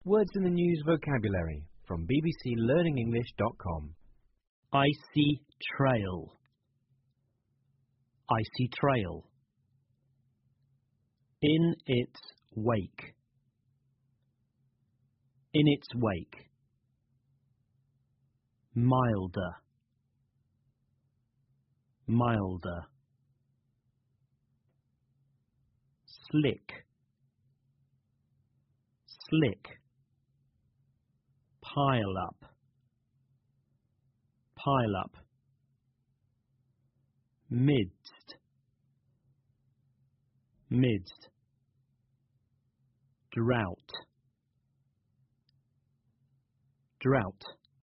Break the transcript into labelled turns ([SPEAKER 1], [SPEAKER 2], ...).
[SPEAKER 1] Words in the News vocabulary from bbclearningenglish.com.
[SPEAKER 2] Icy trail. Icy trail. In its wake. In its wake. Milder. Milder. Slick. Slick. Pile up. Pile up. Midst. Midst. Drought. Drought.